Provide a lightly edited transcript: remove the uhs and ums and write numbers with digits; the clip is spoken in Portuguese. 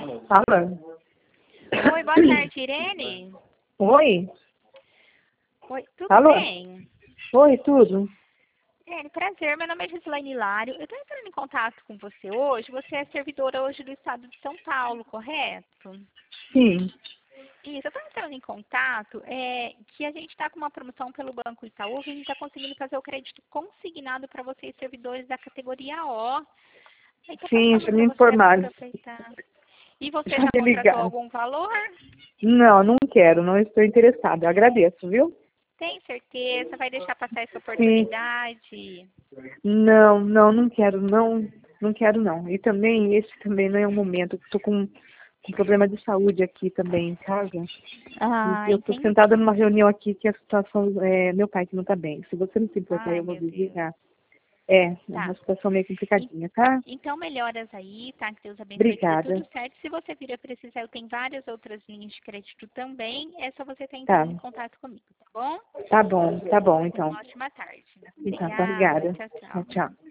Fala. Oi, boa tarde, Irene. Oi? Oi, tudo Alô? bem? Oi, tudo? Irene, prazer, meu nome é Gislaine Hilário. Eu estou entrando em contato com você hoje. Você é servidora hoje do estado de São Paulo, correto? Sim. Isso, eu estou entrando em contato, que a gente está com uma promoção pelo Banco Itaú, que a gente está conseguindo fazer o crédito consignado para vocês, servidores da categoria O. Aí estou Sim, passando já me para você informaram. aproveitar. E você Já já me contratou ligaram. algum valor? Não, não quero, não estou interessada. Eu agradeço, viu? Tem certeza? Vai deixar passar essa Sim. oportunidade? Não, não, não quero, não. Não quero, não. E também, esse também não é o momento. Estou com problema de saúde aqui também em casa. E Ah, eu estou sentada entendi. numa reunião aqui que a situação é meu pai que não está bem. Se você não se importar, Ai, eu vou meu Deus. desligar. É Tá. uma situação meio En- complicadinha, tá? Então, melhoras aí, tá? Que Deus abençoe, que dê Obrigada. tudo certo. Se você vir a precisar, eu tenho várias outras linhas de crédito também. É só você estar Tá. entrando em contato comigo, tá bom? Tá bom, então. Uma ótima tarde. Então, Obrigada. obrigada. Tchau, Tchau, tchau. tchau.